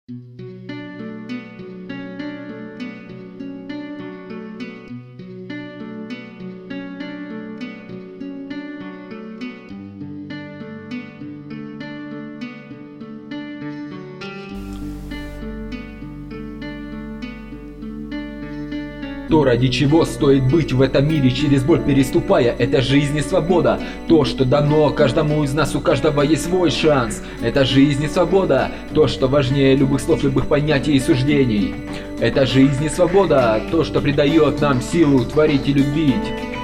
То, ради чего стоит быть в этом мире, через боль переступая, это жизнь и свобода. То, что дано каждому из нас, у каждого есть свой шанс. Это жизнь и свобода. То, что важнее любых слов, любых понятий и суждений. Это жизнь и свобода. То, что придает нам силу творить и любить.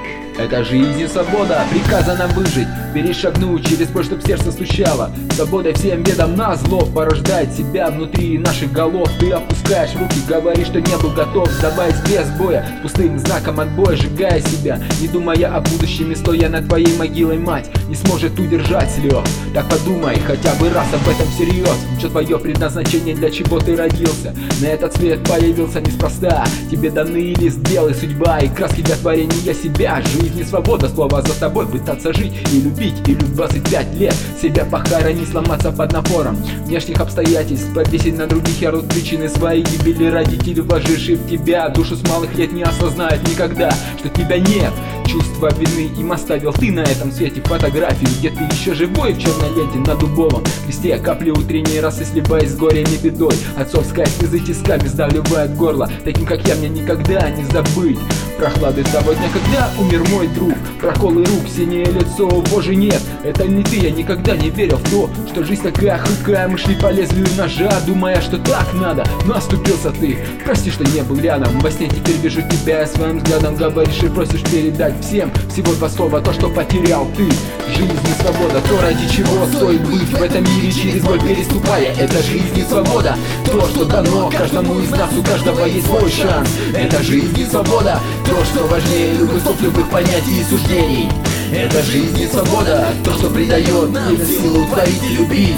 Это жизнь и свобода, приказано выжить, перешагнуть через боль, чтоб сердце стучало. Свобода всем бедам назло порождает себя внутри наших голов. Ты опускаешь руки, говоришь, что не был готов, сдаваясь без боя, с пустым знаком отбоя, сжигая себя, не думая о будущем, и стоя над твоей могилой, мать не сможет удержать слез. Так подумай хотя бы раз об этом всерьез. Что твое предназначение, для чего ты родился? На этот свет появился неспроста. Тебе даны лист белый, судьба и краски для творения себя. Жизнь и свобода, слово за тобой, пытаться жить и любить. И люб 25 лет себя похорони, сломаться под напором внешних обстоятельств, повесить на других ярлык причины своей гибели. Родители, вложившие в тебя душу с малых лет, не осознают никогда, что тебя нет. Чувство вины им оставил ты на этом свете. Фотографию, где ты еще живой в черной ленте на дубовом кресте. Капли утренней росы, сливаясь с горем и бедой. Отцовская слезы тисками сдавливает горло. Таким как я, мне никогда не забыть прохлады того дня, когда умер мой друг. Проколы рук, синее лицо, боже нет, это не ты. Я никогда не верил в то, что жизнь такая хрупкая. Мы шли по лезвию ножа, думая, что так надо, но оступился ты. Прости, что не был рядом. Во сне теперь вижу тебя, я своим взглядом говоришь и просишь передать всем всего два слова, то, что потерял ты. Жизнь и свобода, то, ради чего стоит быть в этом мире, через боль переступая. Это жизнь и свобода, то, что дано каждому из нас, у каждого есть свой шанс. Это жизнь и свобода, то, что важнее любых слов, любых понятий и суждений. Это жизнь и свобода, то, что придает нам силу творить и любить.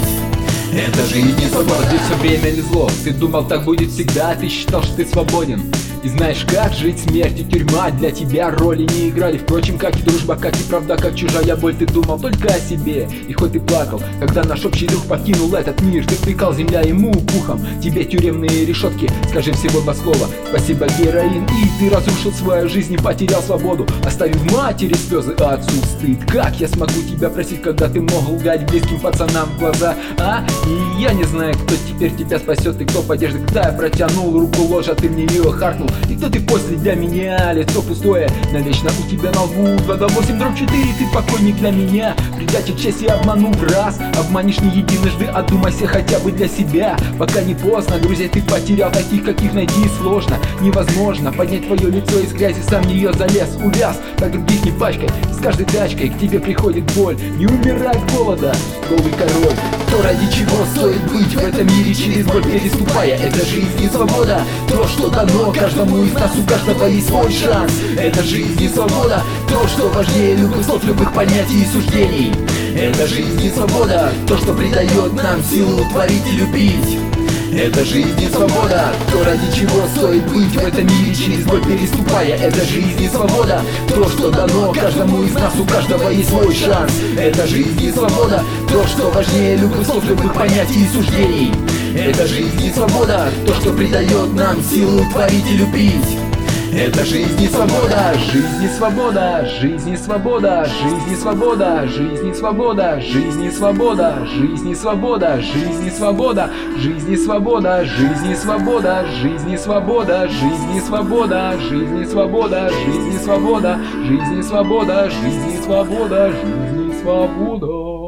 Это жизнь и свобода. Здесь все время везло. Ты думал, так будет всегда, ты считал, что ты свободен. И знаешь, как жить, смерть и тюрьма для тебя роли не играли. Впрочем, как и дружба, как и правда, как чужая боль. Ты думал только о себе, и хоть ты плакал, когда наш общий друг покинул этот мир, ты втыкал земля ему пухом, тебе тюремные решетки. Скажи всего два слова: спасибо, героин. И ты разрушил свою жизнь и потерял свободу, оставив матери слезы, а отцу стыд. Как я смогу тебя просить, когда ты мог лгать близким пацанам в глаза, а? И я не знаю, кто теперь тебя спасет и кто поддержит. Когда я протянул руку ложа, ты мне ее харкнул. И кто ты после для меня? Лицо пустое, навечно у тебя на лбу 228/4, ты покойник для меня. Предатель чести обманул раз, обманешь не единожды, одумайся хотя бы для себя, пока не поздно. Друзей ты потерял, таких каких найти сложно. Невозможно поднять твое лицо из грязи, сам в нее залез, увяз, так других не пачкай. С каждой тачкой к тебе приходит боль, не умирай от голода, голый король. То, ради чего стоит быть в этом мире, через боль переступая. Это жизнь и свобода, то, что дано каждому из нас, у каждого есть свой шанс. Это жизнь и свобода, то, что важнее любых слов, любых понятий и суждений. Это жизнь и свобода, то, что придает нам силу творить и любить. Это жизнь и свобода, то, ради чего стоит быть в этом мире, через боль переступая. Это жизнь и свобода, то, что дано каждому из нас, у каждого есть свой шанс. Это жизнь и свобода, то, что важнее любых слов, любых понятий и суждений. Это жизнь и свобода, то, что придает нам силу творить и любить. Это жизнь и свобода, жизнь и свобода, жизнь и свобода, жизнь и свобода, жизнь и свобода, жизнь и свобода, жизнь и свобода, жизнь и свобода, жизнь и свобода, жизнь и свобода, жизнь и свобода, жизнь и свобода, жизнь и свобода, жизнь и свобода, жизнь и свобода, жизнь и свобода, жизнь и свобода.